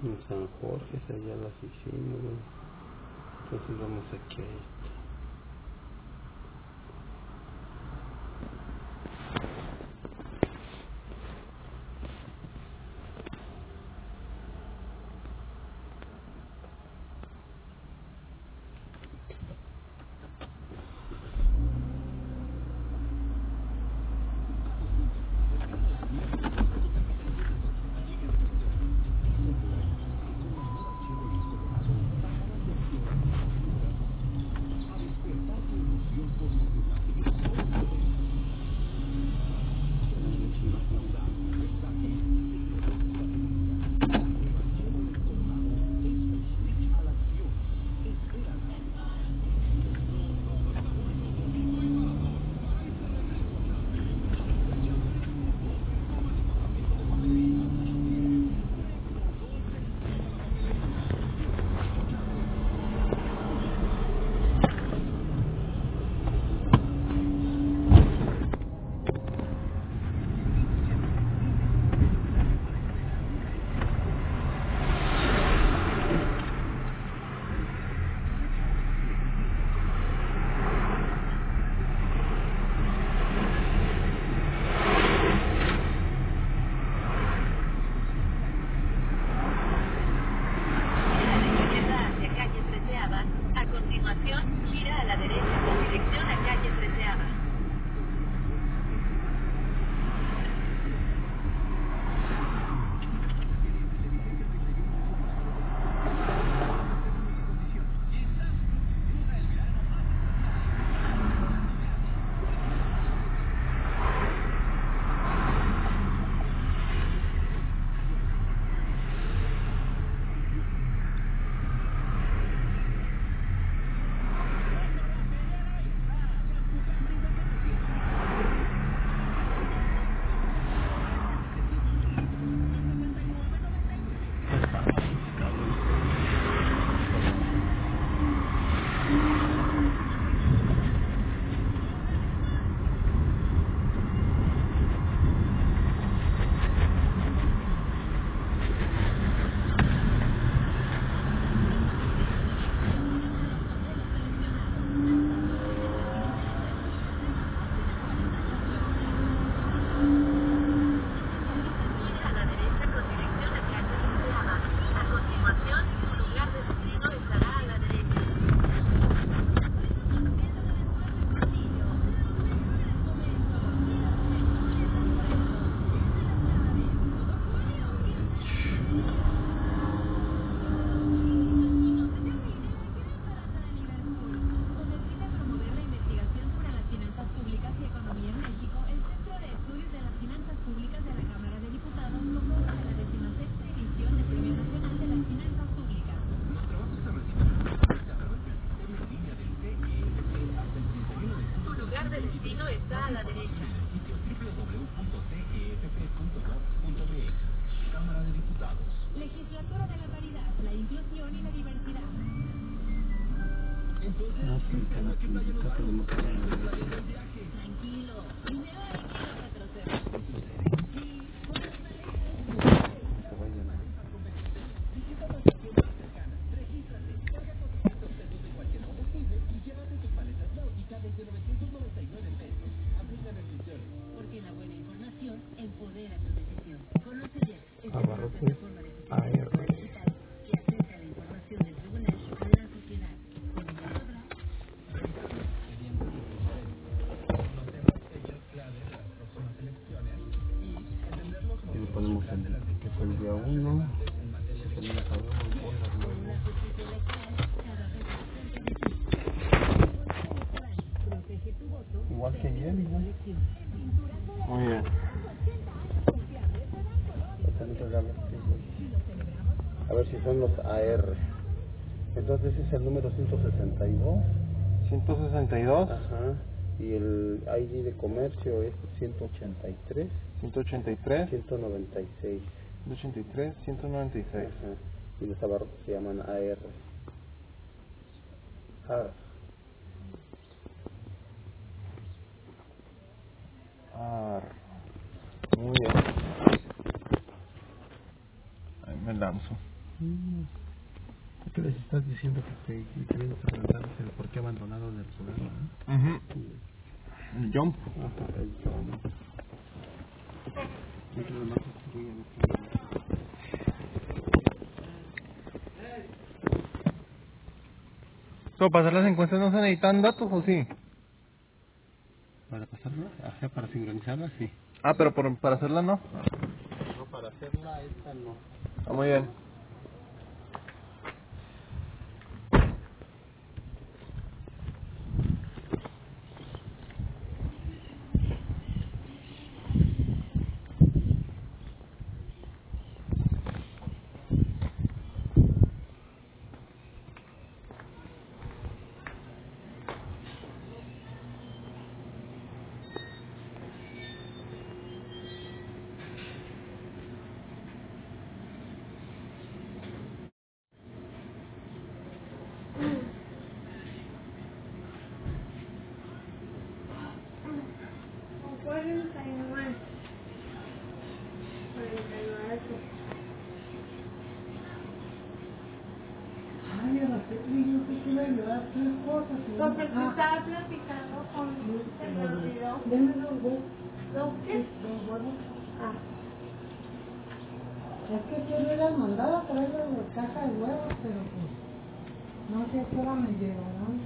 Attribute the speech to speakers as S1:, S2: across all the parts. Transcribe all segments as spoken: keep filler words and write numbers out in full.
S1: En San Jorge, es allá la oficina, ¿no? Entonces vamos aquí a esta. Abarrotes A R. Y le ponemos el que fue el día uno. Igual que ayer, igual. Muy bien. A ver si son los A R. Entonces ese es el número ciento sesenta y dos.
S2: ciento sesenta y dos.
S1: Ajá. Y el I D de comercio es ciento ochenta y tres.
S2: ciento ochenta y tres.
S1: ciento noventa y seis.
S2: ciento ochenta y tres, ciento noventa y seis.
S1: Ajá. Y los abarrotes se llaman A R. A.
S2: Ah, muy bien. Ahí me lanzo.
S1: Mm. ¿Qué les estás diciendo que te que quieren preguntar el por qué abandonaron el programa? ¿Eh?
S2: Uh-huh. El jump.
S1: Ajá, el jump. Y lo demás voy a ver.
S2: So, ¿para hacer las encuestas no se necesitan datos o sí?
S1: Para pasarla, ajá, para sincronizarla, sí.
S2: Ah, pero por, para hacerla no.
S1: No, para hacerla esta no.
S2: Ah, muy bien.
S3: cuarenta y nueve. cuarenta y nueve.
S4: Ay, a la Petri, yo sé que iba a llevar tres cosas. y
S3: Porque
S4: una-
S3: tú
S4: ah,
S3: estabas platicando con... Se me olvidó.
S4: Deme los huevos.
S3: ¿Los qué?
S4: Los huevos.
S3: Ah.
S4: Es que yo le hubieran mandado a traer la caja de huevos, pero pues no sé a qué hora me llegarán.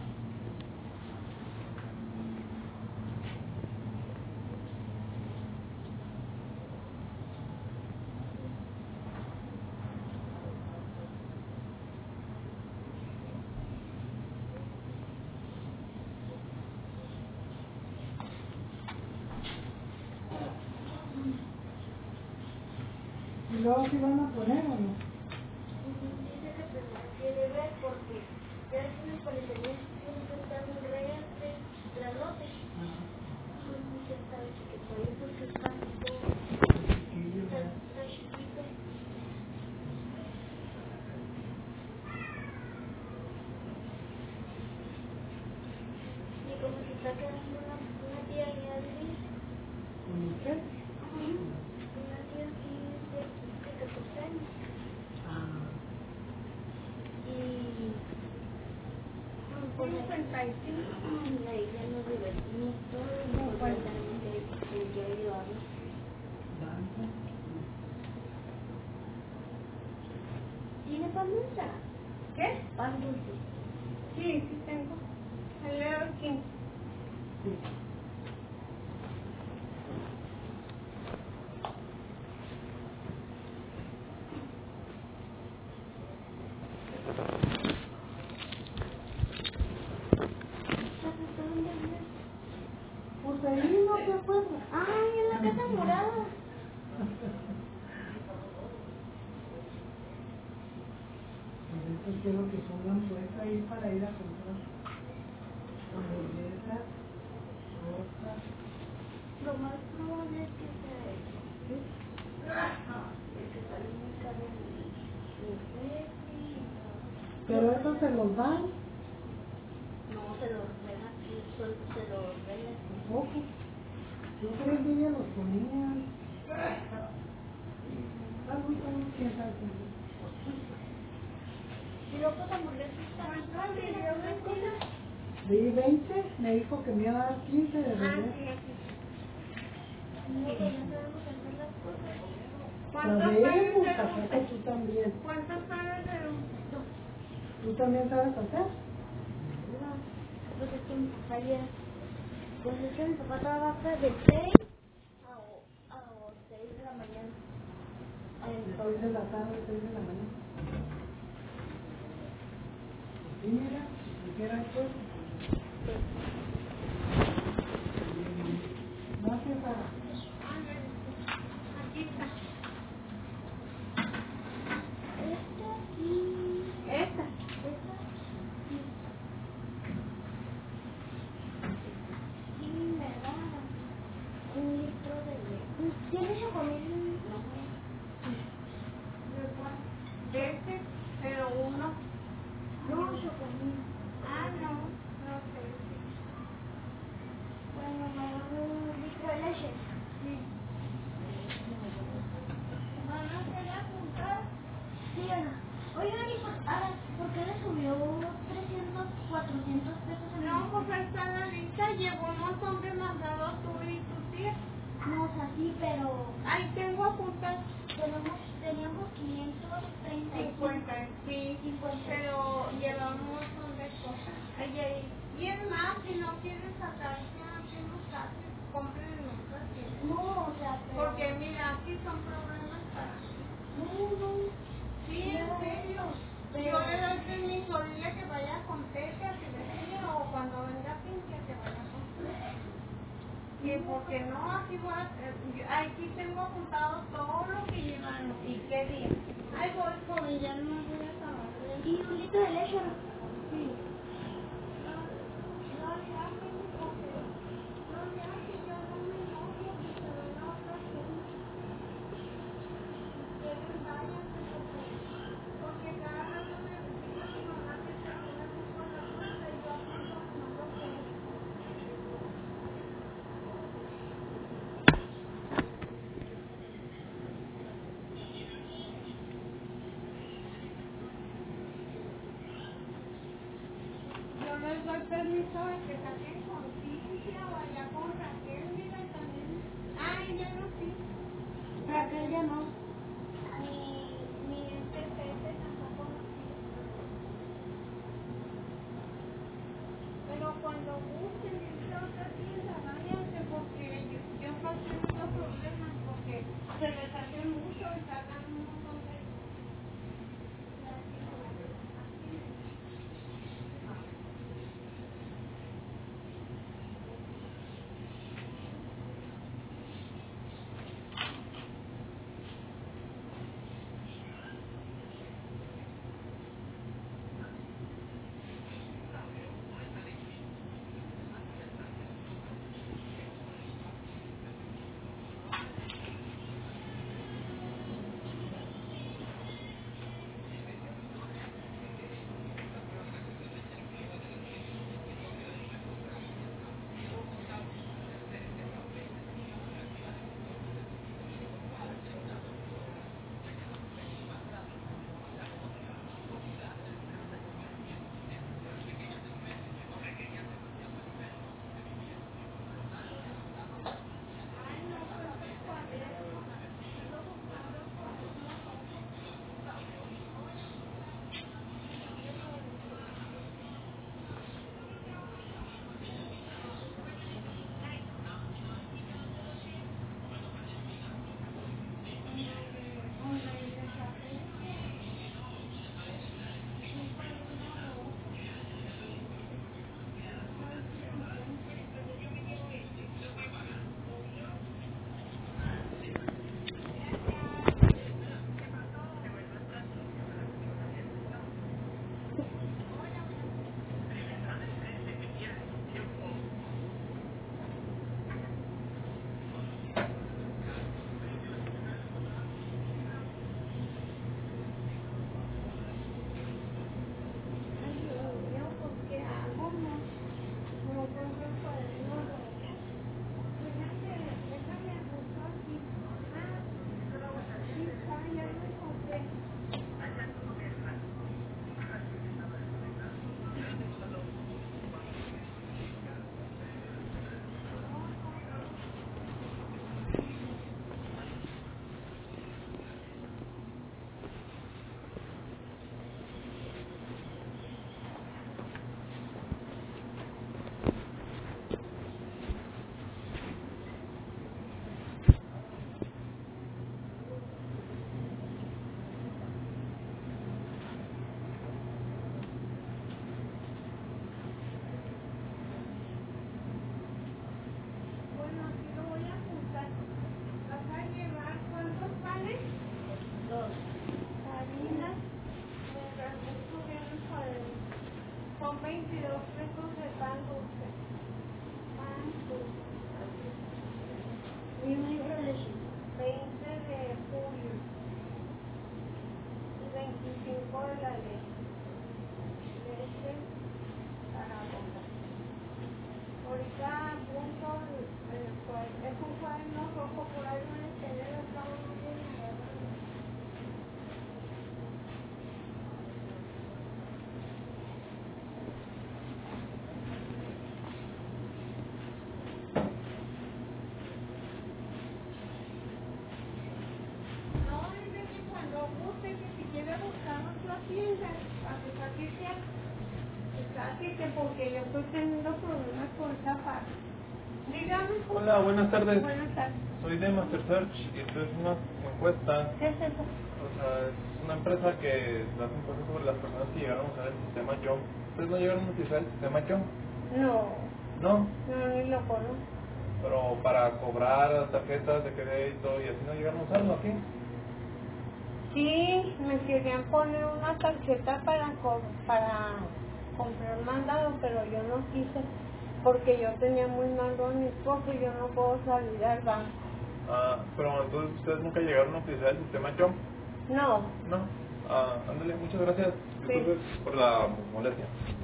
S4: Y luego sí van a poner o no.
S3: Dice que pues no quiere ver porque ya es una policía que está muy grande, grandote. Entonces ya sabe que por ahí porque está todo, está, está chiquito. Y como se está quedando una, una tía ya de vivir.
S4: ¿Con usted?
S3: Una tía aquí de, de catorce años.
S4: Ah,
S3: Y por cincuenta y cinco y ahí ya nos divertimos todos y pues ya también que yo ayudarnos.
S4: danza.
S3: ¿Tiene pan dulce? ¿Qué? Pan dulce. Sí, sí tengo. El leo quince.
S4: Sí.
S3: ¿Dónde vives?
S4: Pues ahí no te acuerdas.
S3: Ay, en la casa morada.
S4: Por eso quiero que pongan pues ahí para ir a comprar hamburguesas, tortas.
S3: Lo más probable es que sea eso.
S4: ¿Sí?
S3: Porque sale muy caro el refri.
S4: Pero eso se los dan
S3: No, se los regalan, se los regalan.
S4: un poco. Yo creo que ella los ponía. Algo como quién sabe cómo.
S3: Y luego las hamburguesas están caras.
S4: Di veinte, me dijo que me iba a dar quince de
S3: Ah,
S4: regreso.
S3: sí, aquí. No, pues no sabemos hacer las cosas.
S4: Sabemos, tampoco tú también.
S3: ¿Cuántas pagas de dos?
S4: ¿Tú también sabes hacer?
S3: No, pues es que mi papá ya... Pues es que mi papá trabaja de seis a, o- a o seis de la mañana.
S4: De seis de la tarde, seis de la mañana. Sí, mira, si quieras pues. Gracias a...
S3: Aquí está. Esta y... Esta. Esta y... Y me da un litro de leche. ¿Tienes chocomil? No. ¿De cuál? De este, pero uno. No, chocomil. Ah, no. No sé. Bueno, me da un litro de leche. Sí. ¿Van a hacer la juntada? Sí, Ana. así, pero
S5: Ay, tengo apuntadas
S3: tenemos, teníamos quinientos treinta y
S5: cincuenta, sí,
S3: cincuenta.
S5: pero llevamos un montón de cosas. Ay, ay, y es más, si no quieres sacarse aquí unos taxis, compren en otras tiendas.
S3: No, o sea, pero...
S5: Porque mira, aquí son problemas para mí.
S3: No, no.
S5: Sí, en serio.
S3: Pero-
S5: Yo le doy permiso a ella que vaya con Pepe a que le diga, o cuando venga Cintia que vaya con Pepe. Y porque no, aquí voy a, eh, yo- aquí tengo apuntado todo lo que llevan y qué día. Ay, voy por ella, no me voy a acabar de...
S3: Y un litro de leche.
S5: Sí. No, no le hacen porque no le hacen, yo no me enojo, que se ven a otra gente. Quieren váyanse porque, porque cada rato me dice mi mamá que se queda con la puerta y yo aquí no, no lo quiero. Yo les doy permiso de que saquen con Cintia o allá con Raquel, mira también. Ay, ya no sí.
S3: Raquel ya no.
S5: Ni, ni este Pepe tampoco lo quiere. Pero cuando gusten irse a otra tienda, váyanse porque yo, yo estoy teniendo problemas porque se les hace mucho y sacan un montón de... puse que si quiere buscar otra tienda para que saque ya. Sáquete porque yo estoy teniendo problemas con esa parte. Dígame.
S2: Hola, buenas tardes.
S5: Buenas tardes.
S2: Soy de Master Search y esto es una encuesta.
S5: ¿Qué es eso?
S2: O sea, es una empresa que hace encuestas sobre las personas que llegaron a usar el sistema Jump. ¿Ustedes no llegaron a utilizar el sistema Jump?
S5: No,
S2: No,
S5: no, ni lo conozco.
S2: pero para cobrar tarjetas de crédito y así no llegaron a usarlo aquí.
S5: Sí, me querían poner una tarjeta para, co- para comprar mandado, pero yo no quise porque yo tenía muy malo a mi esposo y yo no puedo salir al banco.
S2: Ah, pero entonces ustedes nunca llegaron a utilizar el sistema Jump.
S5: No,
S2: No. Ah, ándale, muchas gracias.
S5: Sí.
S2: Disculpe por la molestia.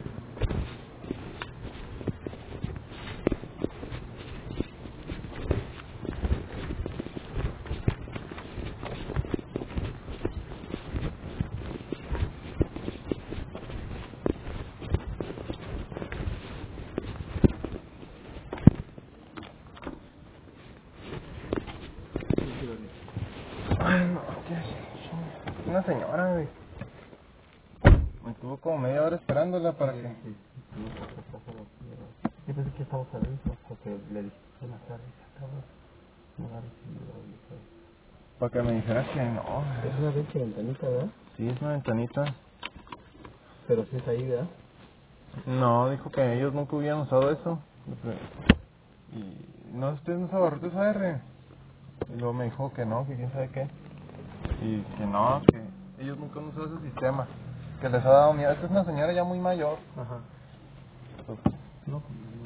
S2: Ay, no, qué- una señora, güey. Me estuvo como media hora esperándola para que...
S1: Yo pensé que estabas adentro porque le dijiste buenas tardes, cabrón. No ha recibido.
S2: Para que me dijera que no.
S1: Es una pinche ventanita, ¿verdad?
S2: Sí, es una ventanita.
S1: Pero sí es ahí, ¿verdad?
S2: No, dijo que ellos nunca hubieran usado eso. Y no, ustedes no se abarrotes A R. Y luego me dijo que no, que quién sabe qué. Y que no, que ellos nunca han usado ese sistema. Que les ha dado miedo. Esta es una señora ya muy mayor.
S1: Ajá.
S2: Pues,
S1: No,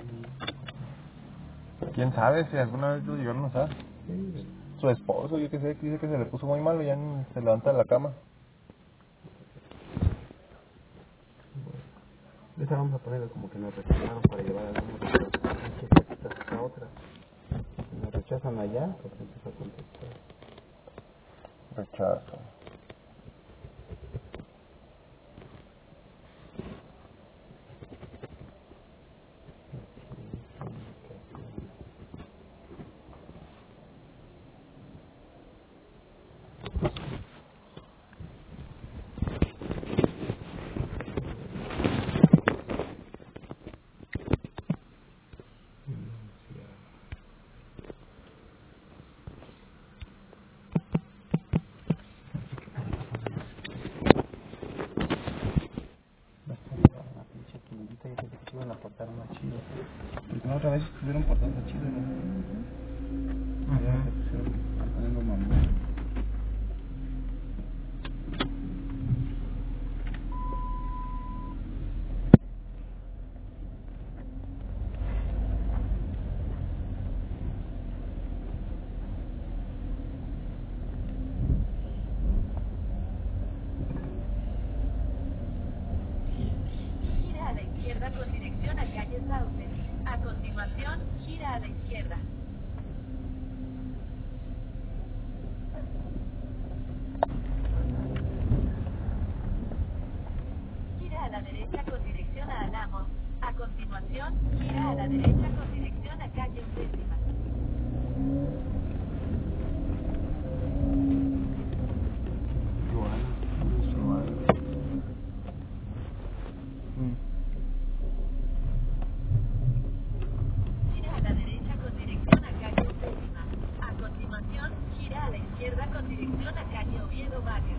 S2: quién sabe si alguna vez lo llegaron a usar.
S1: sí.
S2: Su esposo, yo que sé, que dice que se le puso muy malo y ya ni se levanta de la cama.
S1: Esa vamos a ponerlo como que nos rechazaron para llevar al número, pero hay que contestar esta otra. Si nos rechazan allá, pues empieza a contestar.
S2: Rechazo.
S1: La pinche tiendita, yo pensé que se iban a portar más chido.
S2: Porque la otra vez estuvieron portando chido, ¿no?
S1: Ahora se pusieron poniendo mamón.
S6: Gira a la izquierda con dirección a calle Sauce. A continuación, gira a la izquierda. Gira a la derecha con dirección a Alamos. A continuación, gira a la derecha con dirección a calle Undécima. Gira a la derecha con dirección a calle Undécima. A continuación, gira a la izquierda con dirección a calle Oviedo Vargas.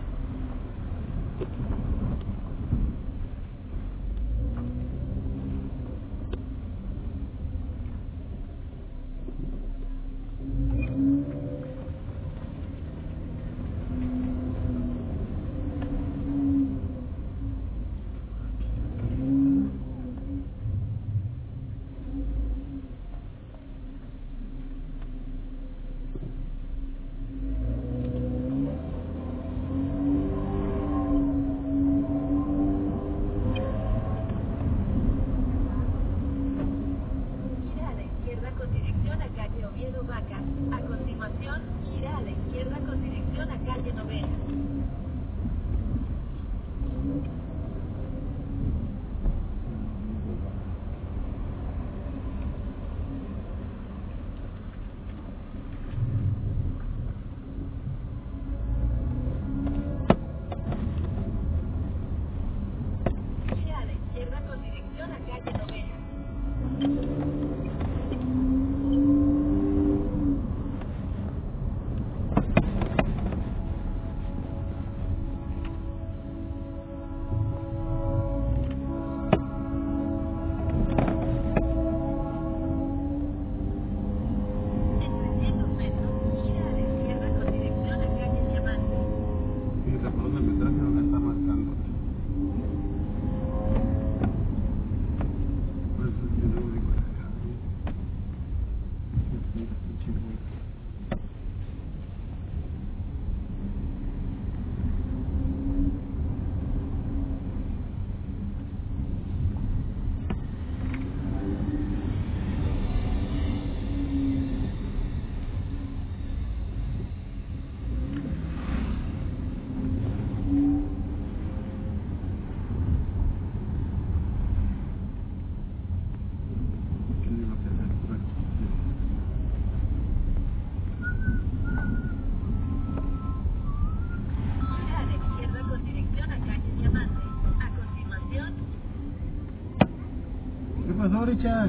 S1: Richard?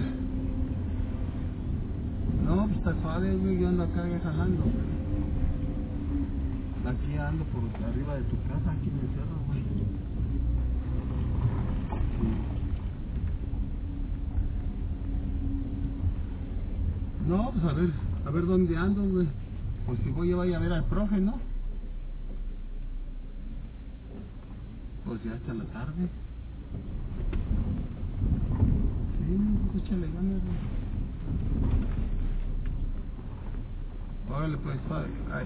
S1: No, pues está suave, güey, yo ando acá jalando. Aquí ando por arriba de tu casa, aquí en el cerro, güey. Sí. No, pues a ver, a ver dónde ando, güey. Pues si voy a vaya a ver al profe, ¿no? Pues ya hasta la tarde. Sí, pues échale ganas, güey. Órale, pues, padre. Ay.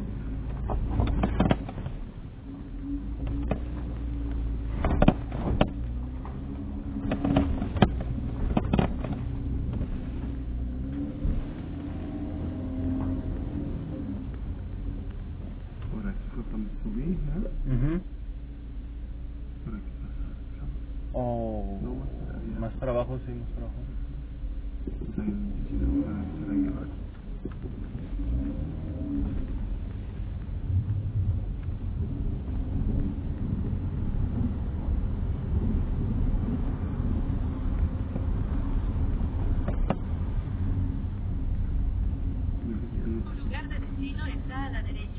S1: Por aquí fue cuando subí, ¿no?
S2: Mhm.
S1: Por aquí pasaba.
S2: Oh,
S1: No, más para allá.
S2: más para abajo, sí, más para abajo.
S1: Pues ahí sí, sí, para para llevar.
S6: Su lugar de destino está a la derecha.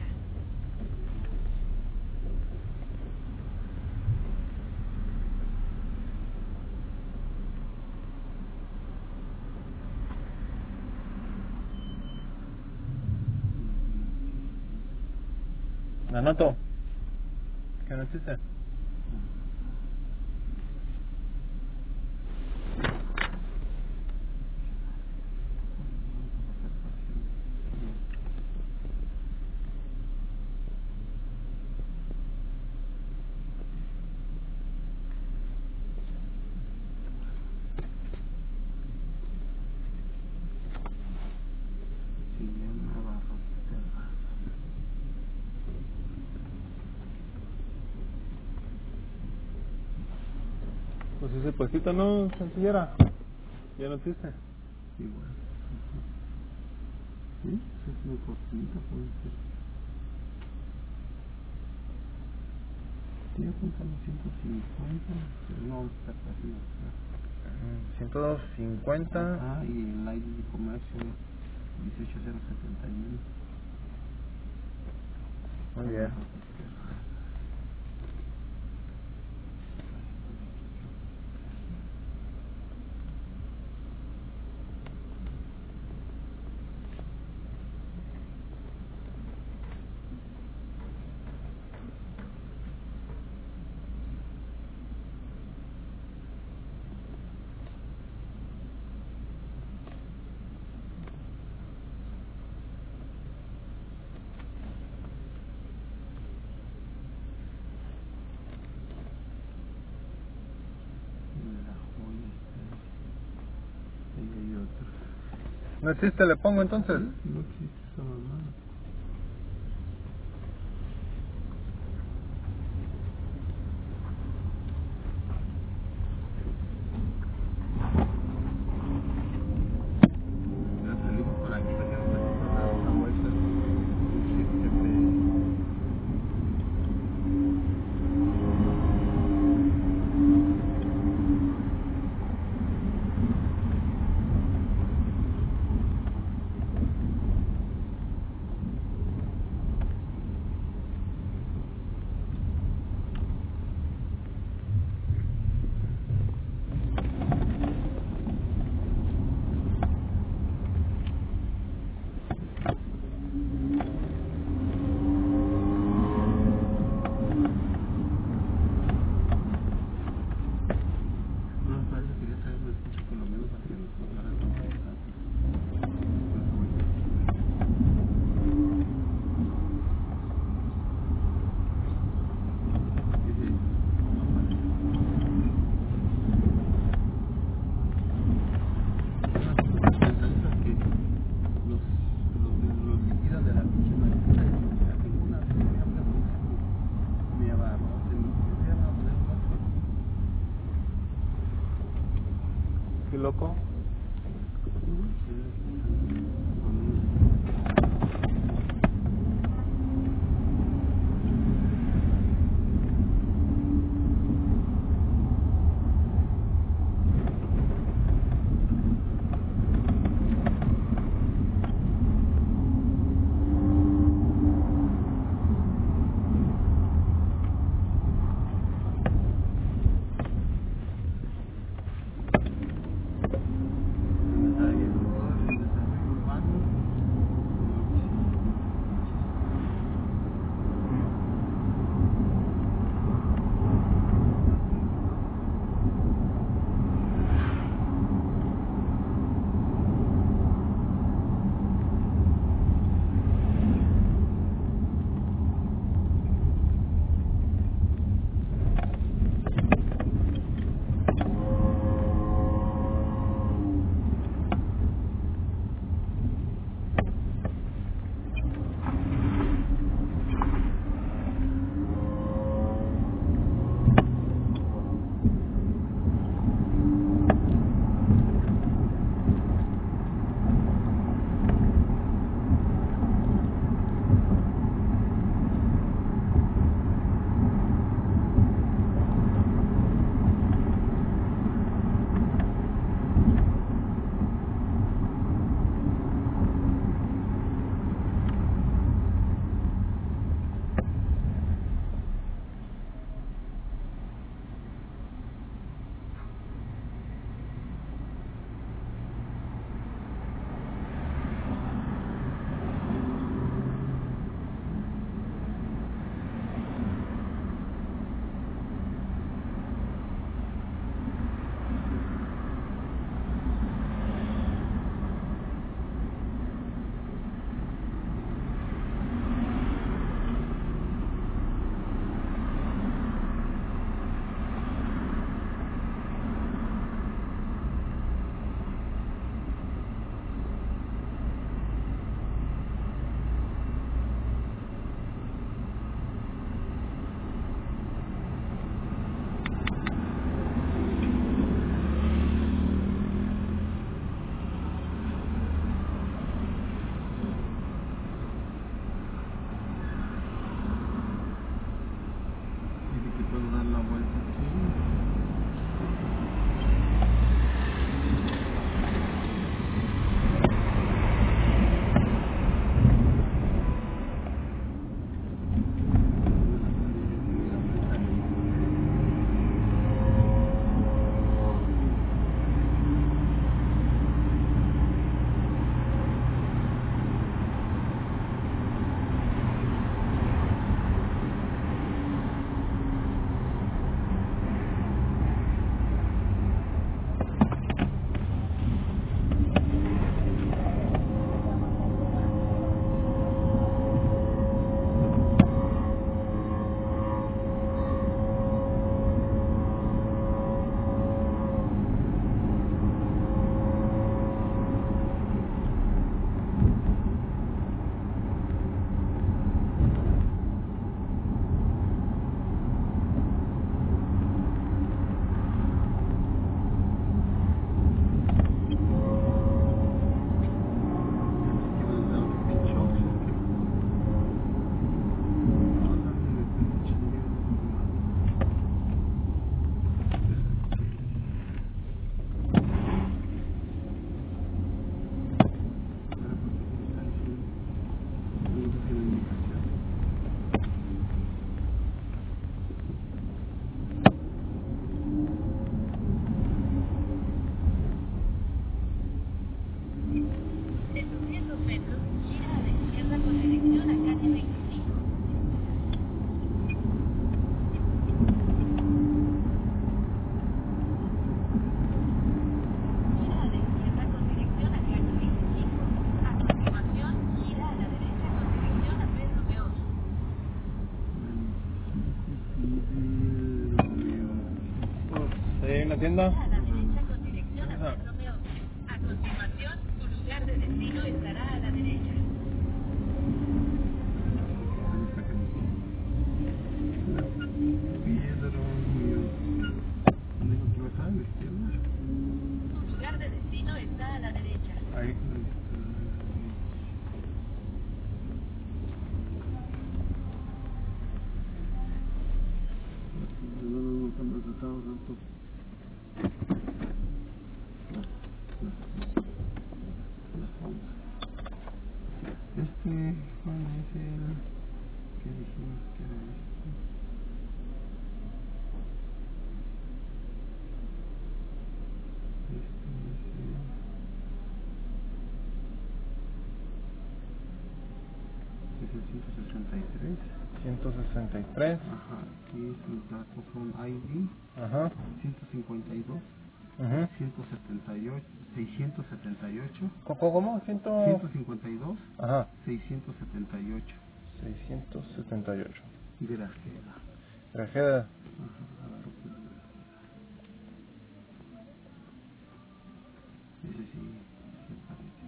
S2: La noto. ¿Qué noticia?
S1: Sí, bien abajo.
S2: Pues ese puestito no, sencillera. ¿Ya notiste?
S1: Igual. Sí, es muy cortita, puede ser. Sí, apuntamos ciento cincuenta, pero no vamos a estar casi no.
S2: ciento cincuenta.
S1: Ah, y el I D de comercio dieciocho cero setenta y uno.
S2: Muy bien.
S1: La joya está. Ahí hay otro.
S2: ¿No existe? ¿Le pongo entonces?
S1: Sí, no existe esa mamada. Ya salimos por aquí para que nos metamos a dar una vuelta. Sí, jefe. No, para eso quería traer un escucho por lo menos para que nos contara cómo está. Dice, esas que los, los, los liquidan de la pinche mariposa. Ya tengo una vez que me habla con mi abarrote, mi que se llama poner un gato.
S2: Qué loco. metiendo.
S6: A la derecha con dirección a San Romeo. A continuación, su lugar de destino estará a la derecha. Su lugar de destino está a la derecha.
S1: Ahí. Este, ¿cuál es el que dijimos que era este? Este es el es el ciento sesenta y tres.
S2: ciento sesenta y tres.
S1: Ajá, aquí sus datos son I D.
S2: Ajá.
S1: ciento cincuenta y dos.
S2: Ajá.
S1: ciento setenta y ocho. seiscientos setenta y ocho.
S2: ¿Cómo? ¿Cómo? Ciento...
S1: ciento cincuenta y dos.
S2: Ajá.
S1: seiscientos setenta y ocho.
S2: seiscientos setenta y ocho.
S1: Grajeda.
S2: Grajeda.
S1: Ajá, a ver, pues, ese sí, sí parece.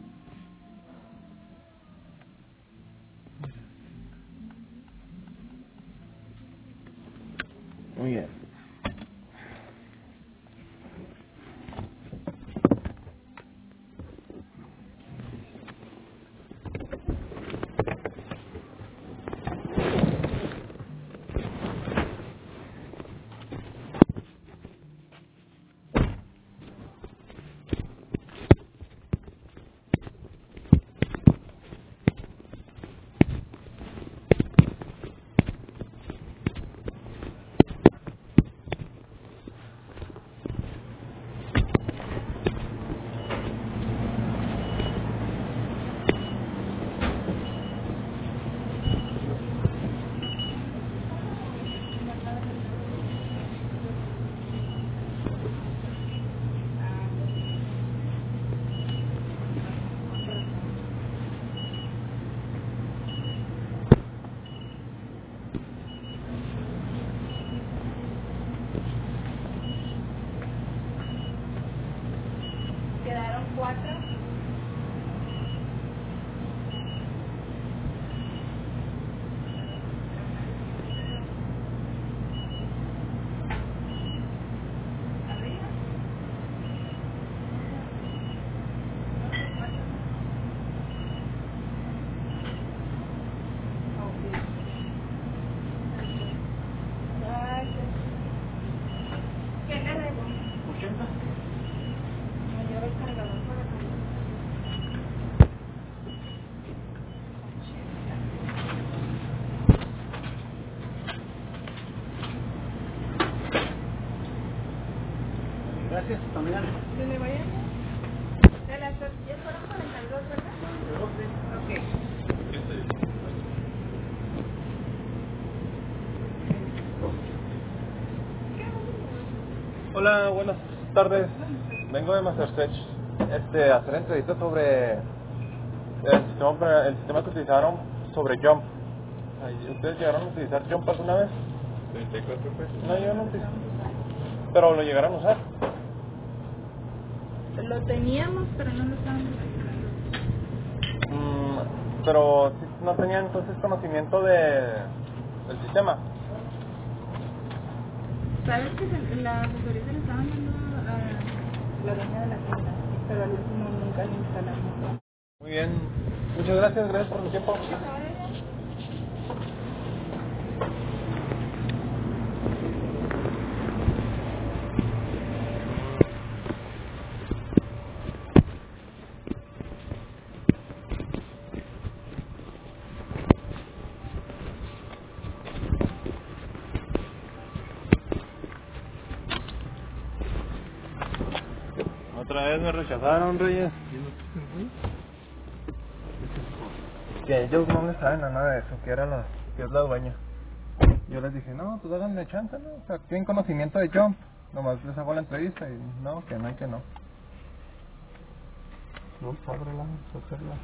S2: Muy bien.
S5: Quedaron cuatro. Arriba. Gracias. ¿Qué le debo?
S1: ochenta.
S5: Me llevo el cargador para acá.
S1: Gracias, hasta mañana.
S5: ¿Se le vayan? De las ya fueron cuarenta y dos, ¿verdad? Ok.
S2: Hola, buenas tardes. Vengo de Masterchef este, a hacer entrevistas sobre el sistema, el sistema que utilizaron sobre Jump. ¿Ustedes llegaron a utilizar Jump alguna vez?
S7: treinta y cuatro pesos.
S2: No, yo no utilicé. Pero lo llegaron a usar.
S5: Lo teníamos, pero no lo estaban utilizando.
S2: Mm, pero sí, no tenían entonces conocimiento de, del sistema.
S5: ¿Sabes que se- la asesoría se le estaban dando a la dueña de la tienda? Pero al último nunca le instalamos.
S2: Muy bien. Muchas gracias, gracias por su tiempo. Otra vez me rechazaron, Reyes. Que ellos no les saben a nada de eso, que era la, que es la dueña. Yo les dije, no, pues háganme chance, ¿no? O sea, tienen conocimiento de Jump. Nomás les hago la entrevista y no, que no hay que no.
S1: No, ábrela, hacerla.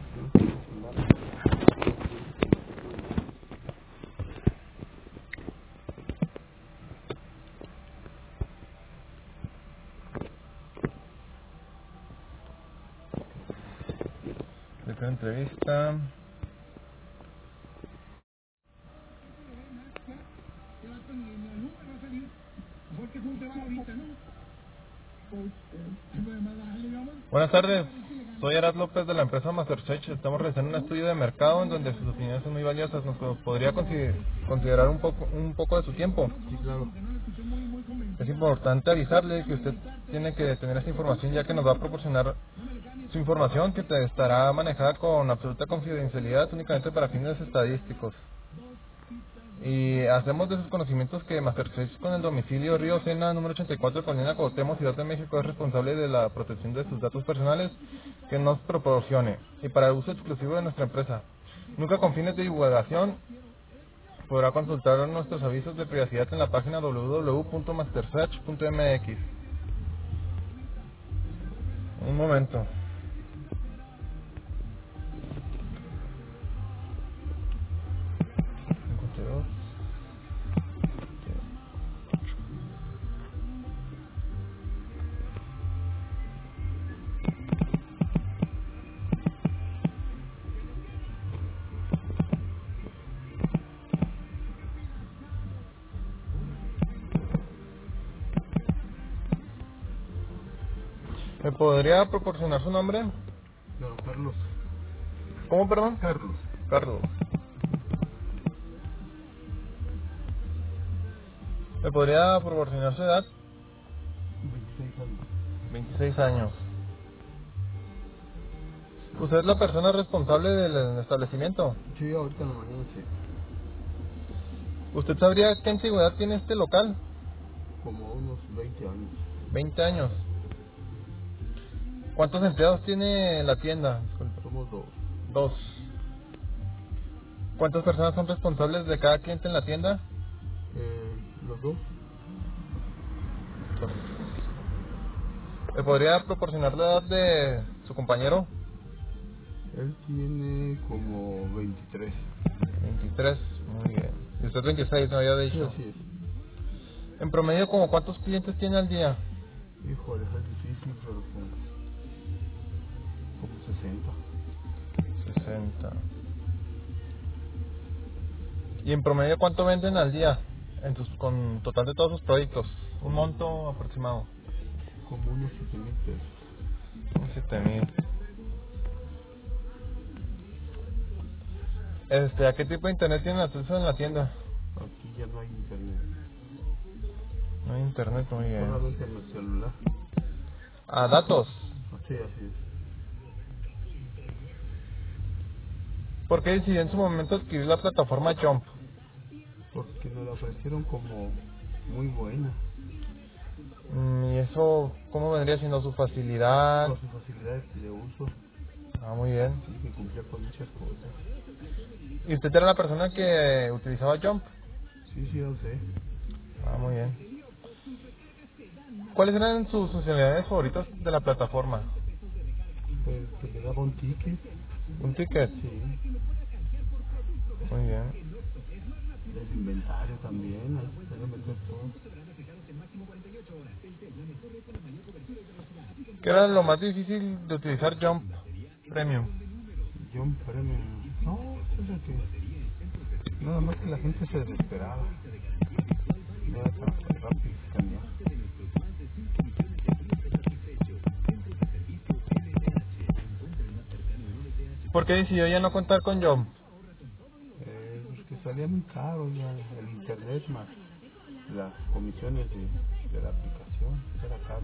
S2: entrevista. Buenas tardes, soy Arad López de la empresa MasterSearch. Estamos realizando un estudio de mercado en donde sus opiniones son muy valiosas. ¿Nos podría consider- considerar un poco, un poco de su tiempo?
S1: Sí, claro.
S2: Es importante avisarle que usted tiene que tener esta información, ya que nos va a proporcionar su información, que te estará manejada con absoluta confidencialidad únicamente para fines estadísticos. Y hacemos de sus conocimientos que MasterSearch, con el domicilio Río Sena, número ochenta y cuatro, Colonia Cuauhtémoc, Ciudad de México, es responsable de la protección de sus datos personales que nos proporcione y para el uso exclusivo de nuestra empresa. Nunca con fines de divulgación. Podrá consultar nuestros avisos de privacidad en la página doble u doble u doble u punto mastersearch punto m x. Un momento. cincuenta y dos. ¿Me podría proporcionar su nombre?
S1: No, Carlos.
S2: ¿Cómo, perdón?
S1: Carlos.
S2: Carlos. ¿Me podría proporcionar su edad?
S1: veintiséis años.
S2: veintiséis años. ¿Usted es la persona responsable del establecimiento?
S1: Sí, ahorita en la mañana sí.
S2: ¿Usted sabría qué antigüedad tiene este local?
S1: Como unos veinte años.
S2: veinte años. ¿Cuántos empleados tiene la tienda? Disculpe.
S1: Somos dos.
S2: Dos. ¿Cuántas personas son responsables de cada cliente en la tienda?
S1: Eh, los dos.
S2: Dos. ¿Me podría proporcionar la edad de su compañero?
S1: Él tiene como veintitrés.
S2: veintitrés. Muy bien. Y usted veintiséis, me había
S1: Sí,
S2: dicho.
S1: así es.
S2: En promedio, ¿como cuántos clientes tiene al día?
S1: Híjole, es difícil, pero como, como sesenta.
S2: sesenta. ¿Y en promedio cuánto venden al día? En sus, con total de todos sus proyectos. Un monto aproximado.
S1: Como unos siete mil pesos.
S2: Un siete mil. Este, ¿a qué tipo de internet tienen acceso en la tienda?
S1: Aquí ya no hay internet.
S2: No hay internet, muy bien.
S1: Solamente en el celular.
S2: ¿A datos?
S1: Sí, así es.
S2: ¿Por qué decidió en su momento adquirir la plataforma Jump?
S1: Porque nos la ofrecieron como muy buena.
S2: Mm, ¿Y eso cómo vendría siendo su facilidad?
S1: Por sus facilidades de uso.
S2: Ah, muy bien.
S1: Sí, que cumplía con muchas cosas.
S2: ¿Y usted era la persona que utilizaba Jump?
S1: Sí, sí, yo sé.
S2: Ah, muy bien. ¿Cuáles eran sus funcionalidades favoritas de la plataforma?
S1: Pues que te daba un ticket.
S2: ¿Un ticket?
S1: Sí.
S2: Muy bien.
S1: El inventario también. Ahí se debe meter todo.
S2: ¿Qué era lo más difícil de utilizar Jump Premium?
S1: Yo un premio. No, es que. Nada más que la gente se desesperaba. No era tan rápido cambiar.
S2: ¿Por qué decidió ya no contar con Jump?
S1: Eh, pues que salía muy caro ya el internet más las comisiones de, de la aplicación. Era caro.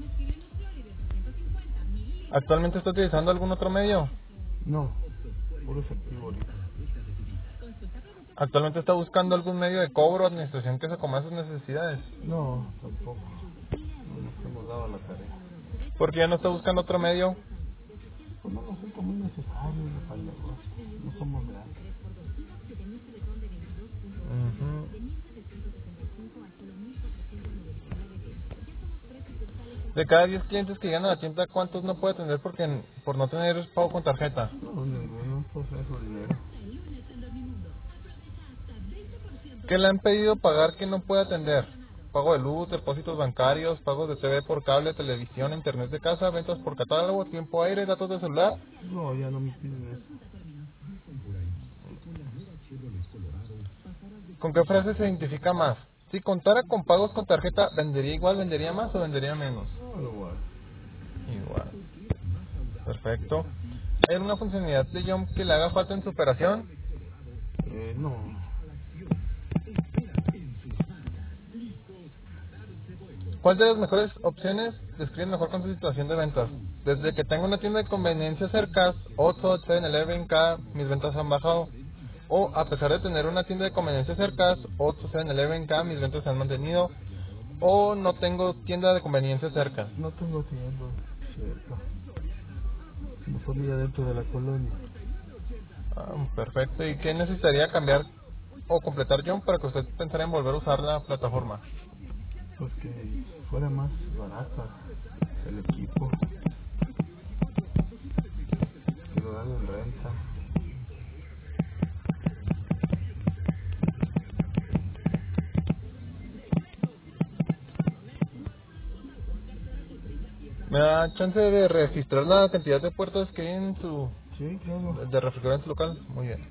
S2: ¿Actualmente está utilizando algún otro medio?
S1: No, puro efectivo ahorita.
S2: ¿Actualmente está buscando algún medio de cobro o administración que se acomode a sus necesidades?
S1: No, tampoco. No nos hemos dado la tarea.
S2: ¿Por qué ya no está buscando otro medio?
S1: Pues no lo sé como es necesario para el negocio. No somos grandes.
S2: Ujú. De cada diez clientes que llegan a la tienda, ¿cuántos no puede atender porque por no tener pago con tarjeta?
S1: No, ninguno posee su dinero.
S2: ¿Qué le han pedido pagar que no puede atender? pago de luz, depósitos bancarios, pagos de T V por cable, televisión, internet de casa, ventas por catálogo, tiempo aire, datos de celular.
S1: No, ya no me piden eso.
S2: ¿Con qué frase se identifica más? Si contara con pagos con tarjeta, ¿vendería igual, vendería más o vendería menos?
S1: No, igual.
S2: Igual. Perfecto. ¿Hay alguna funcionalidad de Jump que le haga falta en su operación?
S1: Eh, no.
S2: ¿Cuál de las mejores opciones describe mejor con su situación de ventas? Desde que tengo una tienda de conveniencia cerca, Oxxo, seven eleven, K, mis ventas han bajado. O a pesar de tener una tienda de conveniencia cerca, Oxxo, seven eleven, K, mis ventas se han mantenido. O no tengo tienda de conveniencia cerca.
S1: No tengo tiempo. Cierto. Mejor ir adentro de la colonia.
S2: Ah, perfecto. ¿Y qué necesitaría cambiar o completar Jump para que usted pensara en volver a usar la plataforma?
S1: Pues que fuera más barata el equipo. Que lo dan en renta.
S2: ¿Me da chance de registrar la cantidad de puertas que hay en su...
S1: Sí, claro.
S2: de refrigerante local? Muy bien.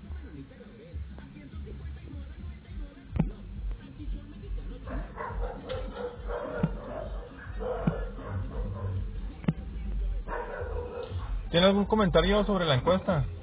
S2: ¿Tiene algún comentario sobre la encuesta?